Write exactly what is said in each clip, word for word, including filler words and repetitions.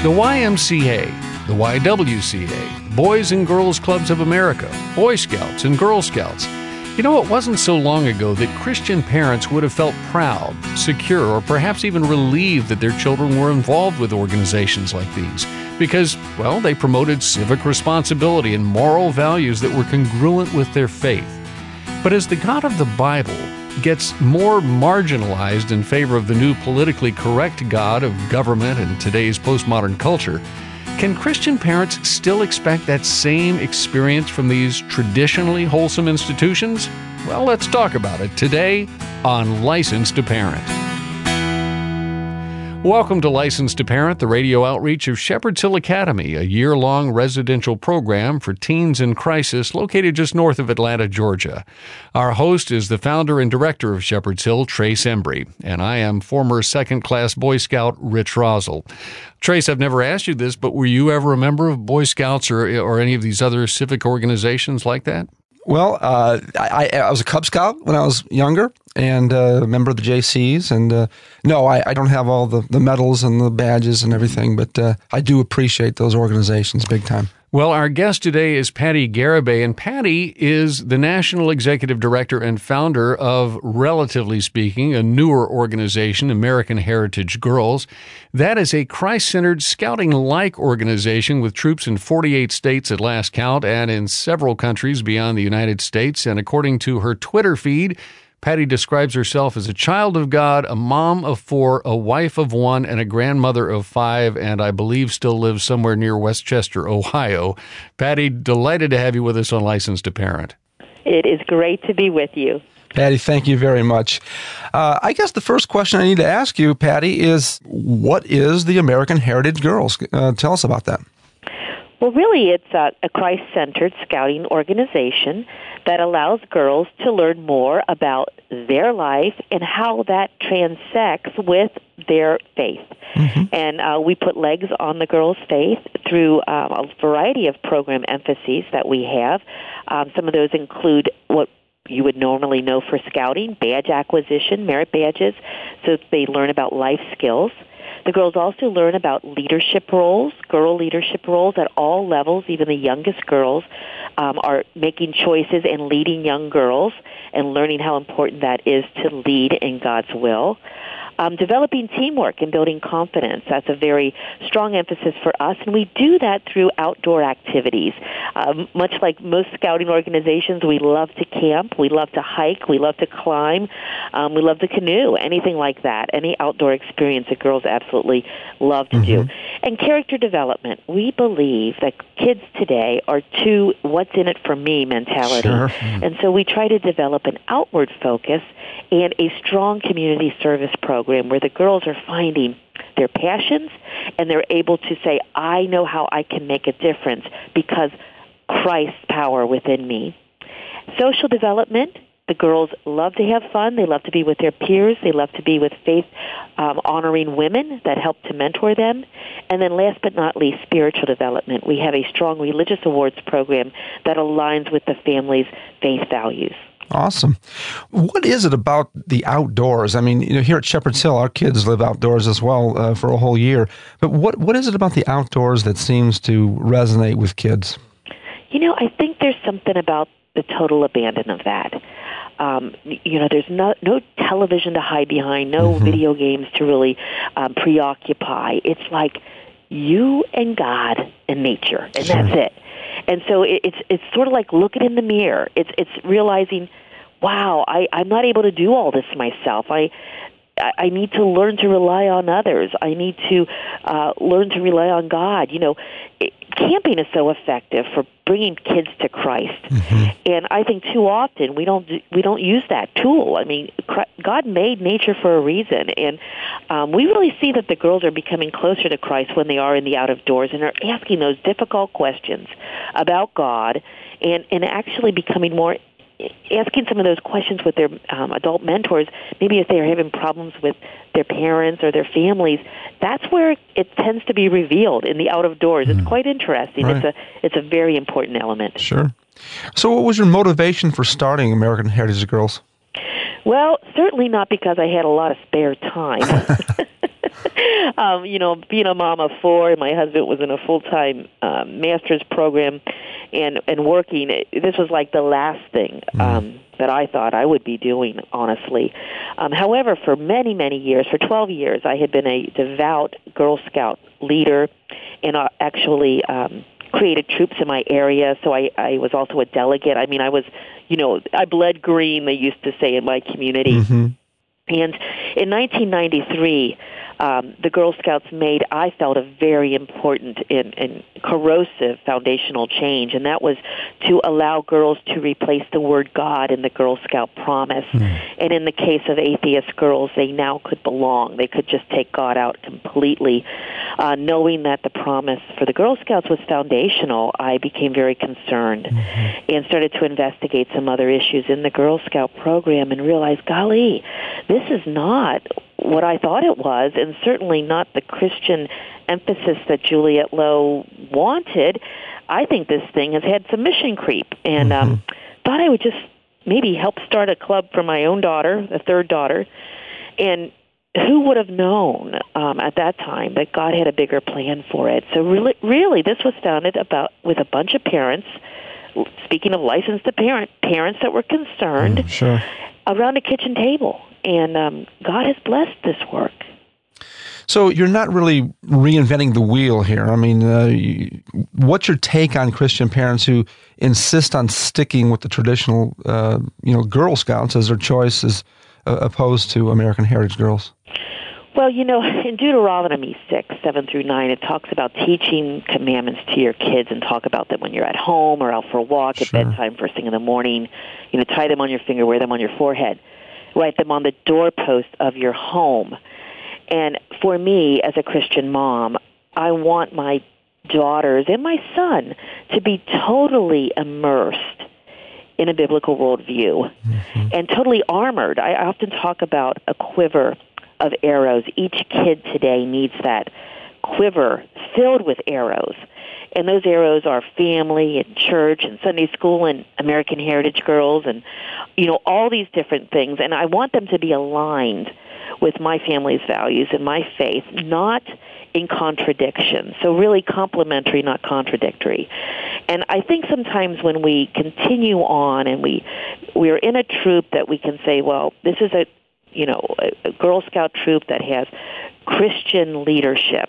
The Y M C A, the Y W C A, Boys and Girls Clubs of America, Boy Scouts and Girl Scouts. You know, it wasn't so long ago that Christian parents would have felt proud, secure, or perhaps even relieved that their children were involved with organizations like these because, well, they promoted civic responsibility and moral values that were congruent with their faith. But as the God of the Bible gets more marginalized in favor of the new politically correct God of government and today's postmodern culture, can Christian parents still expect that same experience from these traditionally wholesome institutions? Well, let's talk about it today on License to Parent. Welcome to License to Parent, the radio outreach of Shepherd's Hill Academy, a year-long residential program for teens in crisis located just north of Atlanta, Georgia. Our host is the founder and director of Shepherd's Hill, Trace Embry, and I am former second-class Boy Scout Rich Rosel. Trace, I've never asked you this, but were you ever a member of Boy Scouts or, or any of these other civic organizations like that? Well, uh, I, I was a Cub Scout when I was younger and uh, a member of the J Cs. And uh, no, I, I don't have all the, the medals and the badges and everything, but uh, I do appreciate those organizations big time. Well, our guest today is Patty Garibay, and Patty is the National Executive Director and founder of, relatively speaking, a newer organization, American Heritage Girls. That is a Christ-centered, scouting-like organization with troops in forty-eight states at last count and in several countries beyond the United States. And according to her Twitter feed, Patty describes herself as a child of God, a mom of four, a wife of one, and a grandmother of five, and I believe still lives somewhere near Westchester, Ohio. Patty, delighted to have you with us on License to Parent. It is great to be with you. Patty, thank you very much. Uh, I guess the first question I need to ask you, Patty, is what is the American Heritage Girls? Uh, tell us about that. Well, really, it's a, a Christ-centered scouting organization that allows girls to learn more about their life and how that transects with their faith. Mm-hmm. And uh, we put legs on the girls' faith through um, a variety of program emphases that we have. Um, some of those include what you would normally know for scouting, badge acquisition, merit badges, so they learn about life skills. The girls also learn about leadership roles, girl leadership roles at all levels. Even the youngest girls um, are making choices and leading young girls and learning how important that is to lead in God's will. Um, developing teamwork and building confidence. That's a very strong emphasis for us, and we do that through outdoor activities. Um, much like most scouting organizations, we love to camp, we love to hike, we love to climb, um, we love to canoe, anything like that. Any outdoor experience that girls absolutely love to mm-hmm. do. And character development. We believe that kids today are too what's in it for me mentality. Sure. And so we try to develop an outward focus and a strong community service program where the girls are finding their passions and they're able to say, I know how I can make a difference because Christ's power within me. Social development. The girls love to have fun. They love to be with their peers. They love to be with faith-honoring um, women that help to mentor them. And then last but not least, spiritual development. We have a strong religious awards program that aligns with the family's faith values. Awesome. What is it about the outdoors? I mean, you know, here at Shepherd's Hill, our kids live outdoors as well uh, for a whole year. But what what is it about the outdoors that seems to resonate with kids? You know, I think there's something about the total abandon of that. Um, you know, there's no, no television to hide behind, no mm-hmm. video games to really um, preoccupy. It's like you and God and nature, and sure. that's it. And so it, it's it's sort of like looking in the mirror. It's it's realizing, wow, I, I'm not able to do all this myself. I I need to learn to rely on others. I need to uh, learn to rely on God. You know, it, camping is so effective for bringing kids to Christ, mm-hmm. and I think too often we don't we don't use that tool. I mean, God made nature for a reason, and um, we really see that the girls are becoming closer to Christ when they are in the out of doors and are asking those difficult questions about God, and and actually becoming more. Asking some of those questions with their um, adult mentors, maybe if they're having problems with their parents or their families, that's where it tends to be revealed in the out of doors. Mm. It's quite interesting. Right. It's a it's a very important element. Sure. So what was your motivation for starting American Heritage Girls? Well, certainly not because I had a lot of spare time. um, you know, being a mom of four, and my husband was in a full-time um, master's program, and and working. This was like the last thing um, that I thought I would be doing, honestly. Um, however, for many, many years, for twelve years, I had been a devout Girl Scout leader, and uh, actually um, created troops in my area. So I, I was also a delegate. I mean, I was, you know, I bled green, they used to say in my community. Mm-hmm. And in nineteen ninety-three, um, the Girl Scouts made, I felt, a very important and, and corrosive foundational change, and that was to allow girls to replace the word God in the Girl Scout promise. Mm. And in the case of atheist girls, they now could belong. They could just take God out completely. Uh, knowing that the promise for the Girl Scouts was foundational, I became very concerned mm-hmm. and started to investigate some other issues in the Girl Scout program and realized, golly, this is not what I thought it was, and certainly not the Christian emphasis that Juliette Lowe wanted. I think this thing has had some mission creep, and mm-hmm. um, thought I would just maybe help start a club for my own daughter, the third daughter, and who would have known um, at that time that God had a bigger plan for it? So really, really, this was founded about with a bunch of parents, speaking of licensed parent, parents that were concerned, mm, sure. around a kitchen table. And um, God has blessed this work. So you're not really reinventing the wheel here. I mean, uh, you, what's your take on Christian parents who insist on sticking with the traditional, uh, you know, Girl Scouts as their choice as uh, opposed to American Heritage Girls? Well, you know, in Deuteronomy six, seven through nine, it talks about teaching commandments to your kids and talk about them when you're at home or out for a walk at sure. bedtime, first thing in the morning. You know, tie them on your finger, wear them on your forehead. Write them on the doorpost of your home. And for me, as a Christian mom, I want my daughters and my son to be totally immersed in a biblical worldview mm-hmm. and totally armored. I often talk about a quiver of arrows. Each kid today needs that quiver filled with arrows. And those arrows are family and church and Sunday school and American Heritage Girls and, you know, all these different things. And I want them to be aligned with my family's values and my faith, not in contradiction. So really complementary, not contradictory. And I think sometimes when we continue on and we, we're in a troop that we can say, well, this is a, you know, a Girl Scout troop that has Christian leadership,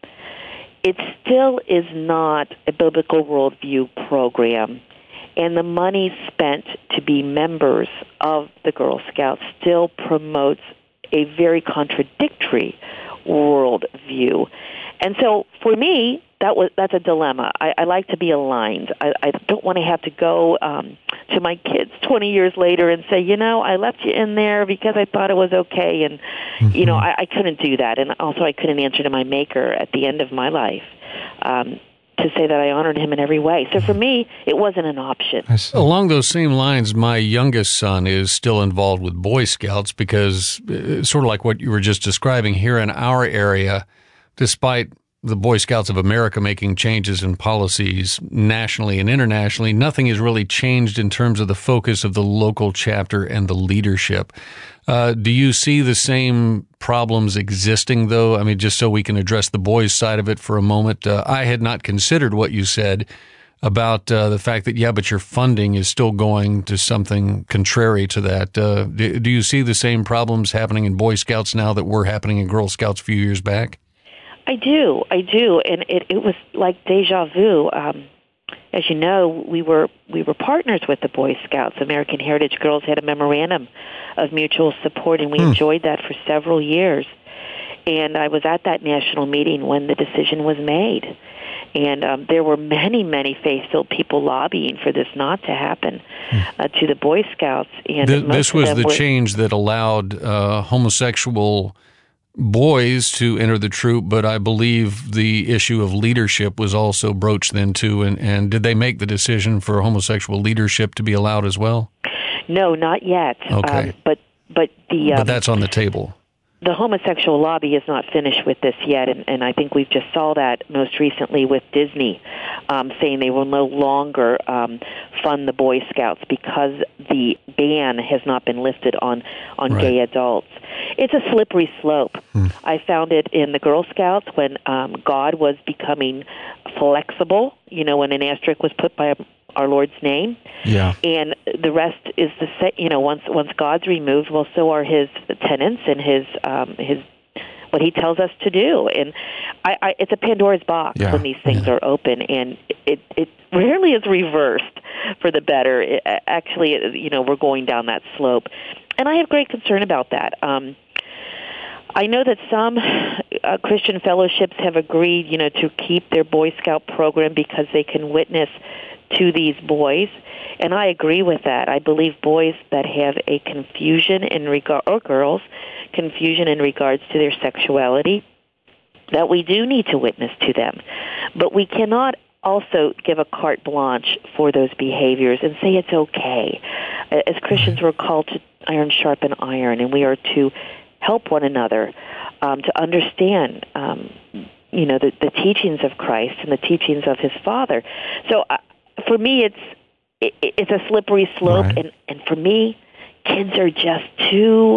it still is not a biblical worldview program, and the money spent to be members of the Girl Scouts still promotes a very contradictory worldview. And so for me, that was that's a dilemma. I, I like to be aligned. I, I don't want to have to go um, to my kids twenty years later and say, you know, I left you in there because I thought it was okay. And, mm-hmm. you know, I, I couldn't do that. And also I couldn't answer to my Maker at the end of my life um, to say that I honored him in every way. So for me, it wasn't an option. Along those same lines, my youngest son is still involved with Boy Scouts because uh, sort of like what you were just describing here in our area, despite the Boy Scouts of America making changes in policies nationally and internationally, nothing has really changed in terms of the focus of the local chapter and the leadership. Uh, do you see the same problems existing, though? I mean, just so we can address the boys' side of it for a moment. Uh, I had not considered what you said about uh, the fact that, yeah, but your funding is still going to something contrary to that. Uh, do, do you see the same problems happening in Boy Scouts now that were happening in Girl Scouts a few years back? I do, I do, and it, it was like deja vu. Um, as you know, we were we were partners with the Boy Scouts. American Heritage Girls had a memorandum of mutual support, and we hmm. enjoyed that for several years. And I was at that national meeting when the decision was made. And um, there were many, many faith-filled people lobbying for this not to happen uh, to the Boy Scouts. And Th- this was the were, change that allowed uh, homosexual boys to enter the troop, but I believe the issue of leadership was also broached then too. And, and did they make the decision for homosexual leadership to be allowed as well? No, not yet. Okay, um, but but the um, but that's on the table. the homosexual lobby is not finished with this yet, and, and I think we just saw that most recently with Disney um, saying they will no longer um, fund the Boy Scouts because the ban has not been lifted on, on right. gay adults. It's a slippery slope. Hmm. I found it in the Girl Scouts when um, God was becoming flexible, you know, when an asterisk was put by our Lord's name. Yeah. And the rest is the same. You know, once once God's removed, well, so are His tenets and His um, His what He tells us to do. And I, I, it's a Pandora's box Yeah. when these things Yeah. are open, and it it rarely is reversed for the better. It, actually, you know, we're going down that slope, and I have great concern about that. Um, I know that some uh, Christian fellowships have agreed, you know, to keep their Boy Scout program because they can witness to these boys, and I agree with that. I believe boys that have a confusion in regard, or girls, confusion in regards to their sexuality, that we do need to witness to them. But we cannot also give a carte blanche for those behaviors and say it's okay. As Christians, we're called to iron sharpen iron, and we are to help one another um, to understand, um, you know, the, the teachings of Christ and the teachings of His Father. So uh, for me, it's it, it's a slippery slope, Right. and, and for me, kids are just too,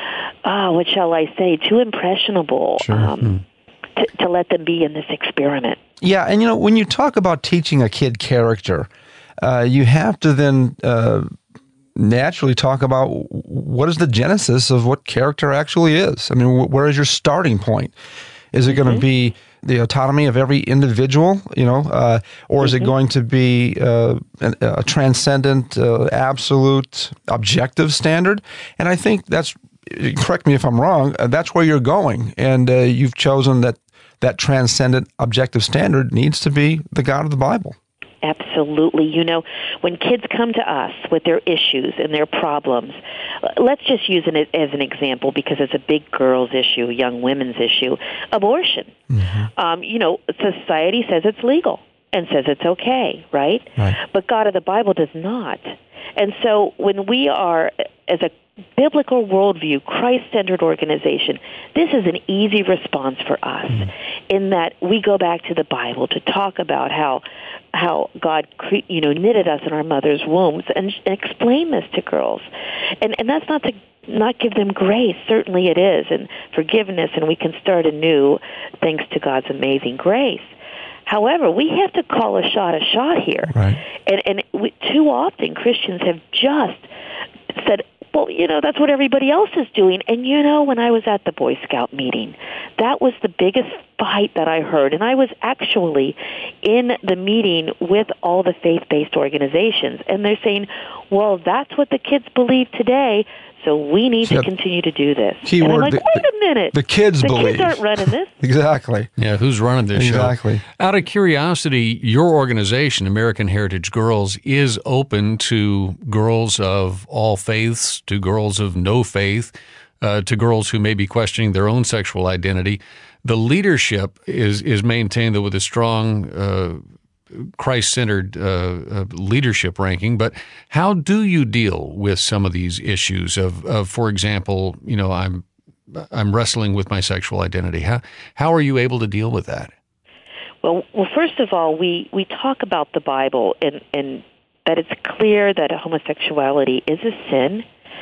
uh, what shall I say, too impressionable Sure. um, Hmm. to, to let them be in this experiment. Yeah, and you know, when you talk about teaching a kid character, uh, you have to then uh, naturally talk about what is the genesis of what character actually is. I mean, wh- where is your starting point? Is it going to Mm-hmm. be the autonomy of every individual, you know, uh, or is Mm-hmm. it going to be uh, a, a transcendent, uh, absolute, objective standard? And I think that's, correct me if I'm wrong, uh, that's where you're going. And uh, you've chosen that that transcendent, objective standard needs to be the God of the Bible. Absolutely. You know, when kids come to us with their issues and their problems, let's just use it as an example because it's a big girls' issue, young women's issue, abortion. Mm-hmm. Um, you know, society says it's legal and says it's okay, right? Right. But God of the Bible does not. And so when we are, as a biblical worldview, Christ-centered organization, this is an easy response for us mm-hmm. in that we go back to the Bible to talk about how how God, cre- you know, knitted us in our mother's wombs and, and explain this to girls. And and that's not to not give them grace. Certainly it is, and forgiveness, and we can start anew thanks to God's amazing grace. However, we have to call a shot a shot here. Right. And, and we, too often Christians have just said, well, you know, that's what everybody else is doing. And, you know, when I was at the Boy Scout meeting, that was the biggest fight that I heard. And I was actually in the meeting with all the faith-based organizations. And they're saying, well, that's what the kids believe today, so we need Yeah. to continue to do this. Key and I'm word, like, the- wait a minute. the kids the believe. kids aren't running this. Exactly. Yeah, who's running this Exactly. show? Out of curiosity, your organization, American Heritage Girls, is open to girls of all faiths, to girls of no faith, uh, to girls who may be questioning their own sexual identity. The leadership is is maintained with a strong uh, Christ-centered uh, uh, leadership ranking. But how do you deal with some of these issues of, of, for example, you know, I'm I'm wrestling with my sexual identity. How how are you able to deal with that? Well, well, first of all, we, we talk about the Bible and, and that it's clear that homosexuality is a sin.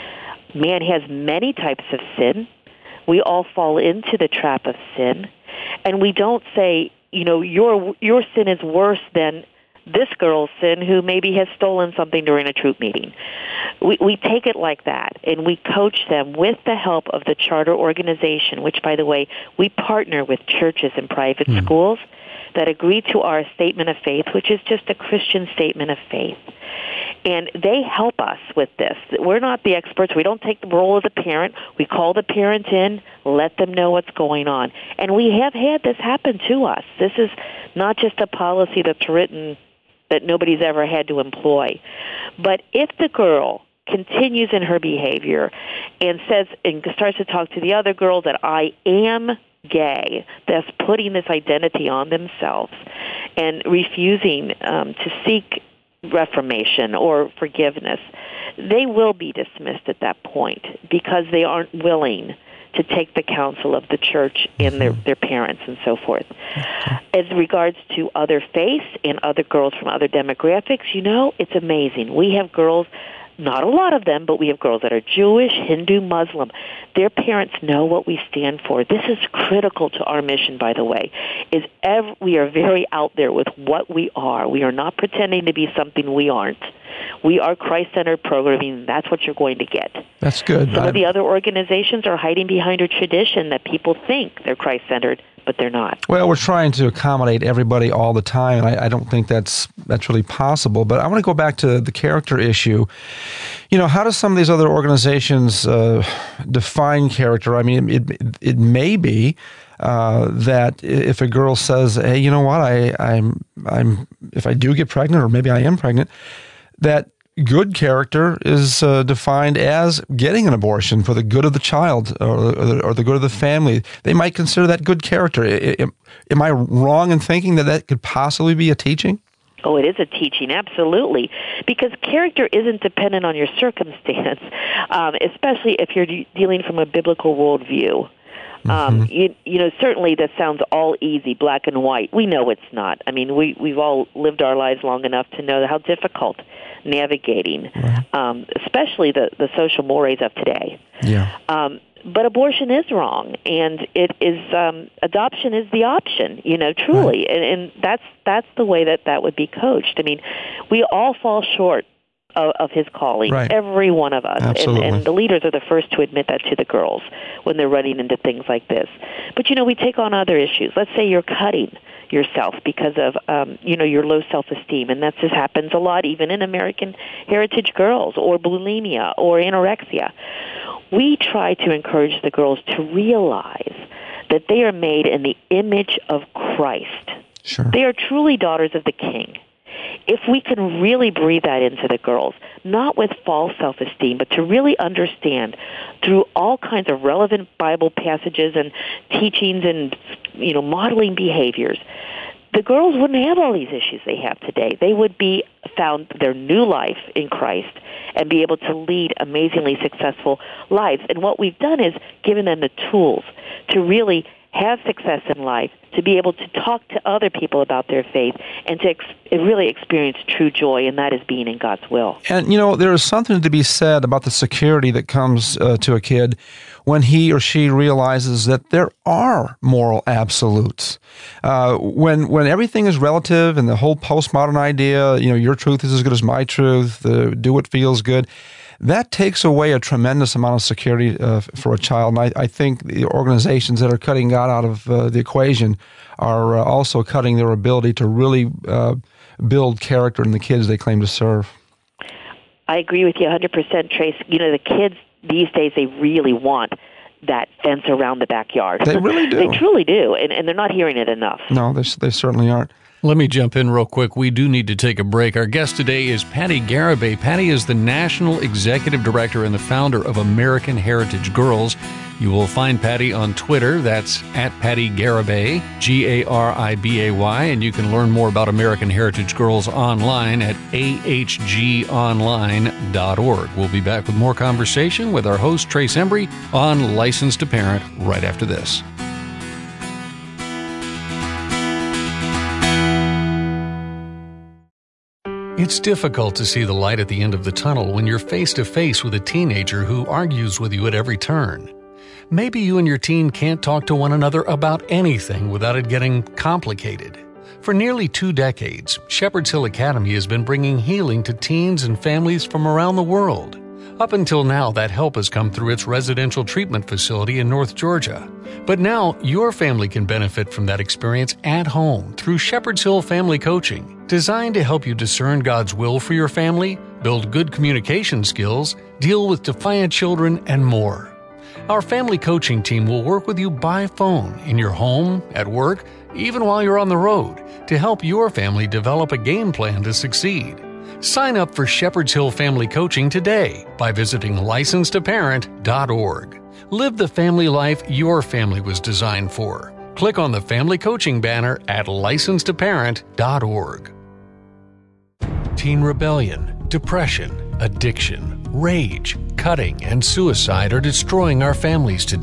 Man has many types of sin. We all fall into the trap of sin. And we don't say, you know, your your sin is worse than this girl's sin who maybe has stolen something during a troop meeting. We, we take it like that, and we coach them with the help of the charter organization, which, by the way, we partner with churches and private mm. schools that agree to our statement of faith, which is just a Christian statement of faith. And they help us with this. We're not the experts. We don't take the role of the parent. We call the parent in, let them know what's going on. And we have had this happen to us. This is not just a policy that's written that nobody's ever had to employ. But if the girl continues in her behavior and says and starts to talk to the other girl that I am gay, that's putting this identity on themselves and refusing um, to seek reformation or forgiveness, they will be dismissed at that point because they aren't willing to take the counsel of the church and their, their parents and so forth. As regards to other faiths and other girls from other demographics, you know, it's amazing. We have girls, not a lot of them, but we have girls that are Jewish, Hindu, Muslim. Their parents know what we stand for. This is critical to our mission, by the way, is ev- we are very out there with what we are. We are not pretending to be something we aren't. We are Christ-centered programming. That's what you're going to get. That's good. Some I'm... of the other organizations are hiding behind a tradition that people think they're Christ-centered, but they're not. Well, we're trying to accommodate everybody all the time, and I, I don't think that's that's really possible. But I want to go back to the character issue. You know, how do some of these other organizations uh, define character? I mean, it it, it may be uh, that if a girl says, "Hey, you know what? I I'm I'm if I do get pregnant, or maybe I am pregnant," that good character is uh, defined as getting an abortion for the good of the child or, or, the, or the good of the family. They might consider that good character. I, I, am I wrong in thinking that that could possibly be a teaching? Oh, it is a teaching, absolutely, because character isn't dependent on your circumstance, um, especially if you're de- dealing from a biblical worldview. Um, mm-hmm. you, you know, certainly that sounds all easy, black and white. We know it's not. I mean, we, we've all lived our lives long enough to know how difficult navigating, right. um, especially the, the social mores of today. Yeah. Um, but abortion is wrong, and it is um, adoption is the option. You know, truly, right. and, and that's that's the way that that would be coached. I mean, we all fall short of, of his calling, right. every one of us, and, and the leaders are the first to admit that to the girls when they're running into things like this. But you know, we take on other issues. Let's say you're cutting yourself because of um, you know your low self-esteem, and that just happens a lot, even in American heritage girls, or bulimia, or anorexia. We try to encourage the girls to realize that they are made in the image of Christ. Sure. They are truly daughters of the King. If we can really breathe that into the girls, not with false self-esteem, but to really understand through all kinds of relevant Bible passages and teachings and, you know, modeling behaviors, the girls wouldn't have all these issues they have today. They would be found their new life in Christ and be able to lead amazingly successful lives. And what we've done is given them the tools to really have success in life, to be able to talk to other people about their faith, and to ex- really experience true joy, and that is being in God's will. And, you know, there is something to be said about the security that comes uh, to a kid when he or she realizes that there are moral absolutes. Uh, when when everything is relative and the whole postmodern idea, you know, your truth is as good as my truth, uh, do what feels good, that takes away a tremendous amount of security uh, for a child. And I, I think the organizations that are cutting God out of uh, the equation are uh, also cutting their ability to really uh, build character in the kids they claim to serve. I agree with you one hundred percent, Trace. You know, the kids these days, they really want that fence around the backyard. They really do. They truly do, and, and they're not hearing it enough. No, they, they certainly aren't. Let me jump in real quick. We do need to take a break. Our guest today is Patti Garibay. Patti is the National Executive Director and the founder of American Heritage Girls. You will find Patti on Twitter. That's at Patti Garibay, G A R I B A Y, and you can learn more about American Heritage Girls online at A H G online dot org. We'll be back with more conversation with our host, Trace Embry, on Licensed to Parent right after this. It's difficult to see the light at the end of the tunnel when you're face-to-face with a teenager who argues with you at every turn. Maybe you and your teen can't talk to one another about anything without it getting complicated. For nearly two decades, Shepherd's Hill Academy has been bringing healing to teens and families from around the world. Up until now, that help has come through its residential treatment facility in North Georgia. But now, your family can benefit from that experience at home through Shepherd's Hill Family Coaching, designed to help you discern God's will for your family, build good communication skills, deal with defiant children, and more. Our family coaching team will work with you by phone, in your home, at work, even while you're on the road, to help your family develop a game plan to succeed. Sign up for Shepherd's Hill Family Coaching today by visiting licensed to parent dot org. Live the family life your family was designed for. Click on the Family Coaching banner at licensed to parent dot org. Teen rebellion, depression, addiction, rage, cutting, and suicide are destroying our families today.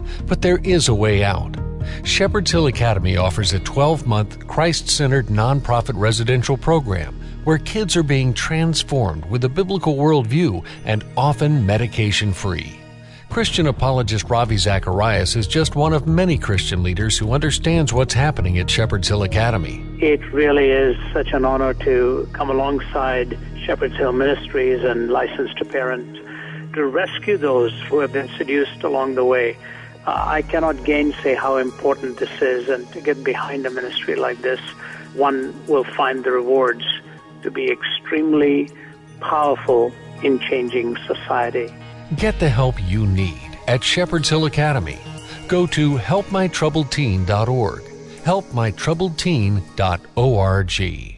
But there is a way out. Shepherd's Hill Academy offers a twelve-month, Christ-centered nonprofit residential program where kids are being transformed with a biblical worldview and often medication-free. Christian apologist Ravi Zacharias is just one of many Christian leaders who understands what's happening at Shepherd's Hill Academy. It really is such an honor to come alongside Shepherd's Hill Ministries and Licensed to Parent to rescue those who have been seduced along the way. Uh, I cannot gainsay how important this is, and to get behind a ministry like this, one will find the rewards to be extremely powerful in changing society. Get the help you need at Shepherd's Hill Academy. Go to help my troubled teen dot org. help my troubled teen dot org.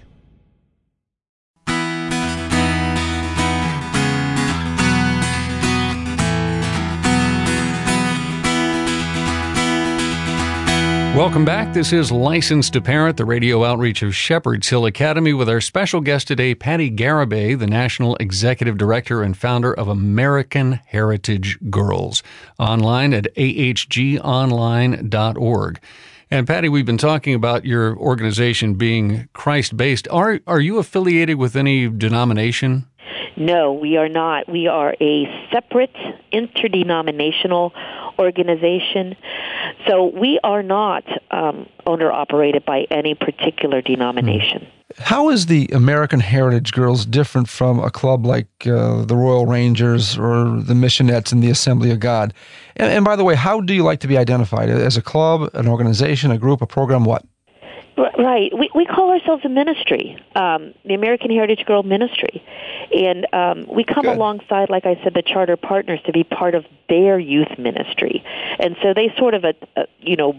Welcome back. This is Licensed to Parent, the radio outreach of Shepherd's Hill Academy, with our special guest today, Patty Garibay, the National Executive Director and founder of American Heritage Girls, online at a h g online dot org. And Patty, we've been talking about your organization being Christ-based. Are are you affiliated with any denomination? No, we are not. We are a separate interdenominational organization. So we are not um, owner-operated by any particular denomination. How is the American Heritage Girls different from a club like uh, the Royal Rangers or the Missionettes in the Assembly of God? And, and by the way, how do you like to be identified? As a club, an organization, a group, a program, what? Right. We we call ourselves a ministry, um, the American Heritage Girl Ministry. And um, we come Good. alongside, like I said, the charter partners to be part of their youth ministry. And so they sort of, uh, uh, you know,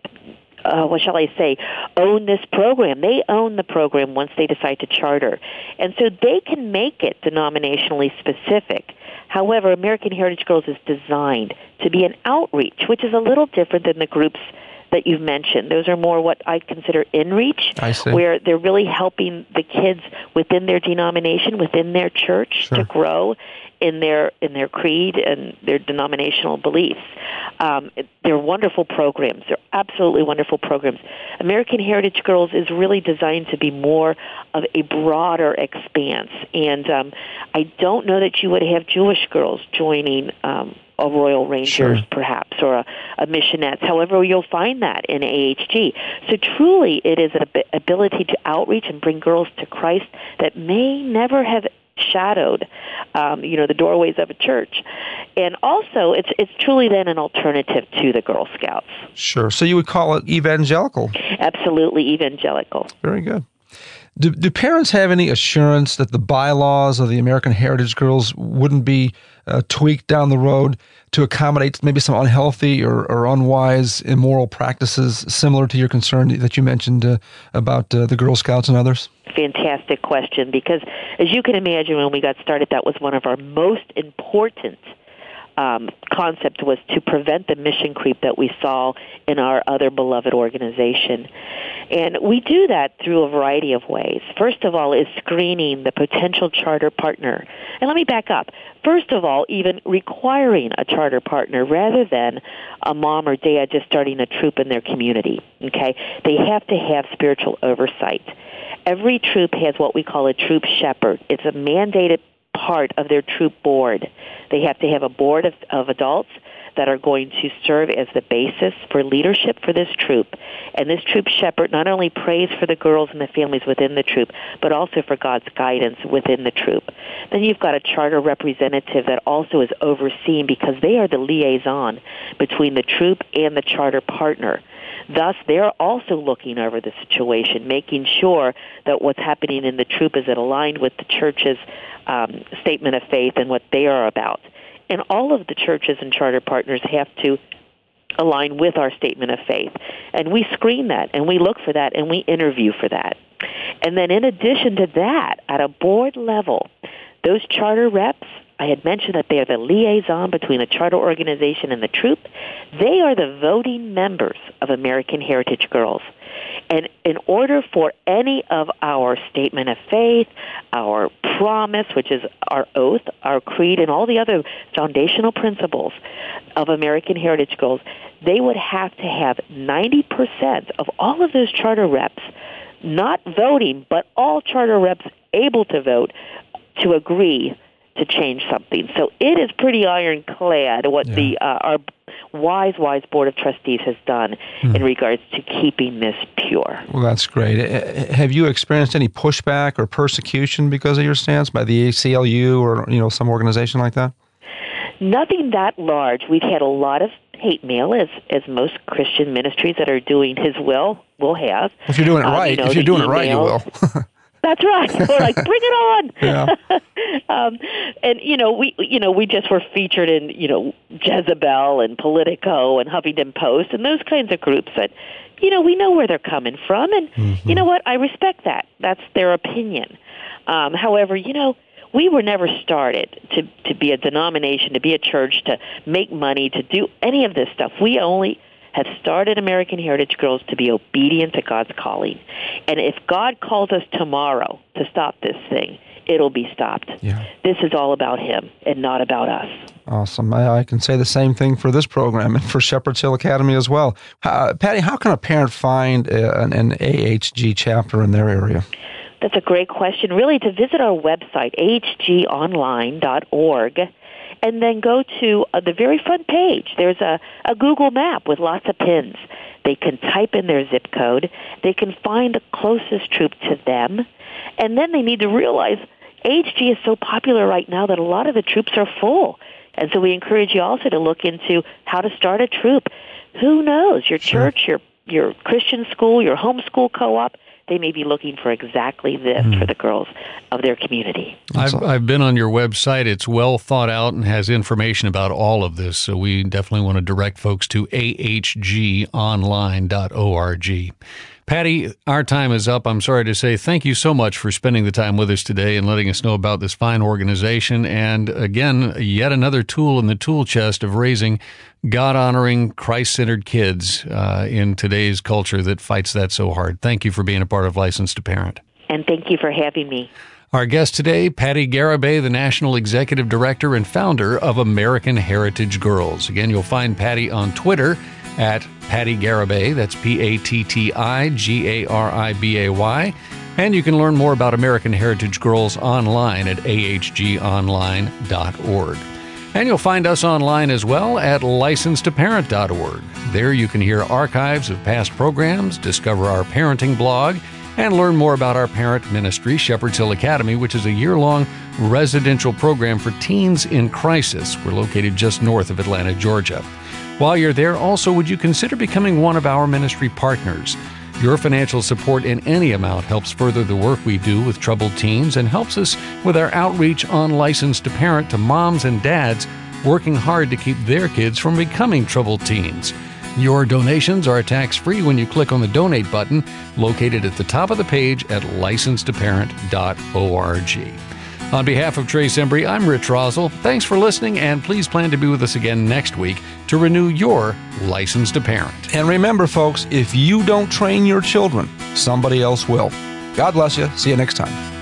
uh, what shall I say, own this program. They own the program once they decide to charter. And so they can make it denominationally specific. However, American Heritage Girls is designed to be an outreach, which is a little different than the groups that you've mentioned. Those are more what I consider in-reach, I see. where they're really helping the kids within their denomination, within their church, sure. to grow in their in their creed and their denominational beliefs. Um, they're wonderful programs. They're absolutely wonderful programs. American Heritage Girls is really designed to be more of a broader expanse. And um, I don't know that you would have Jewish girls joining um, a Royal Rangers, sure. perhaps, or a, a Missionettes. However, you'll find that in A H G. So truly, it is an ab- ability to outreach and bring girls to Christ that may never have shadowed, um, you know, the doorways of a church. And also, it's it's truly then an alternative to the Girl Scouts. Sure. So you would call it evangelical. Absolutely evangelical. Very good. Do, do parents have any assurance that the bylaws of the American Heritage Girls wouldn't be uh, tweaked down the road to accommodate maybe some unhealthy or, or unwise, immoral practices similar to your concern that you mentioned uh, about uh, the Girl Scouts and others? Fantastic question, because as you can imagine, when we got started, that was one of our most important Um, concept was to prevent the mission creep that we saw in our other beloved organization. And we do that through a variety of ways. First of all is screening the potential charter partner. And let me back up. First of all, even requiring a charter partner rather than a mom or dad just starting a troop in their community. Okay? They have to have spiritual oversight. Every troop has what we call a troop shepherd. It's a mandated part of their troop board. They have to have a board of, of adults that are going to serve as the basis for leadership for this troop. And this troop shepherd not only prays for the girls and the families within the troop, but also for God's guidance within the troop. Then you've got a charter representative that also is overseen because they are the liaison between the troop and the charter partner. Thus, they're also looking over the situation, making sure that what's happening in the troop is aligned with the church's um, statement of faith and what they are about. And all of the churches and charter partners have to align with our statement of faith. And we screen that, and we look for that, and we interview for that. And then in addition to that, at a board level, those charter reps, I had mentioned that they are the liaison between the charter organization and the troop. They are the voting members of American Heritage Girls. And in order for any of our statement of faith, our promise, which is our oath, our creed, and all the other foundational principles of American Heritage Girls, they would have to have ninety percent of all of those charter reps not voting, but all charter reps able to vote to agree to change something. So it is pretty ironclad what yeah. the uh, our wise, wise Board of Trustees has done mm. in regards to keeping this pure. Well, that's great. Have you experienced any pushback or persecution because of your stance by the A C L U or you know some organization like that? Nothing that large. We've had a lot of hate mail, as as most Christian ministries that are doing His will will have. If you're doing it right, um, you know, if you're doing emails, it right, you will. That's right. We're like, bring it on. Yeah. um, and you know, we you know we just were featured in you know Jezebel and Politico and Huffington Post and those kinds of groups that you know we know where they're coming from, and mm-hmm. you know what? I respect that. That's their opinion. Um, however, you know. We were never started to, to be a denomination, to be a church, to make money, to do any of this stuff. We only have started American Heritage Girls to be obedient to God's calling. And if God calls us tomorrow to stop this thing, it'll be stopped. Yeah. This is all about Him and not about us. Awesome. I, I can say the same thing for this program and for Shepherd's Hill Academy as well. Uh, Patty, how can a parent find a, an, an A H G chapter in their area? That's a great question. Really, to visit our website, a h g online dot org, and then go to uh, the very front page. There's a, a Google map with lots of pins. They can type in their zip code. They can find the closest troop to them. And then they need to realize A H G is so popular right now that a lot of the troops are full. And so we encourage you also to look into how to start a troop. Who knows? Your sure. church, your your Christian school, your homeschool co-op, they may be looking for exactly this mm. for the girls of their community. I've, I've been on your website. It's well thought out and has information about all of this, so we definitely want to direct folks to a h g online dot org. Patty, our time is up. I'm sorry to say thank you so much for spending the time with us today and letting us know about this fine organization. And again, yet another tool in the tool chest of raising God-honoring, Christ-centered kids uh, in today's culture that fights that so hard. Thank you for being a part of Licensed to Parent. And thank you for having me. Our guest today, Patty Garibay, the National Executive Director and founder of American Heritage Girls. Again, you'll find Patty on Twitter at Patty Garibay. That's P A T T I G A R I B A Y. And you can learn more about American Heritage Girls online at a h g online dot org. And you'll find us online as well at licensed to parent dot org. There you can hear archives of past programs, discover our parenting blog, and learn more about our parent ministry, Shepherd's Hill Academy, which is a year-long residential program for teens in crisis. We're located just north of Atlanta, Georgia. While you're there, also, would you consider becoming one of our ministry partners? Your financial support in any amount helps further the work we do with troubled teens and helps us with our outreach on Licensed to Parent to moms and dads working hard to keep their kids from becoming troubled teens. Your donations are tax-free when you click on the donate button located at the top of the page at licensed to parent dot org. On behalf of Trace Embry, I'm Rich Rosell. Thanks for listening, and please plan to be with us again next week to renew your License to Parent. And remember, folks, if you don't train your children, somebody else will. God bless you. See you next time.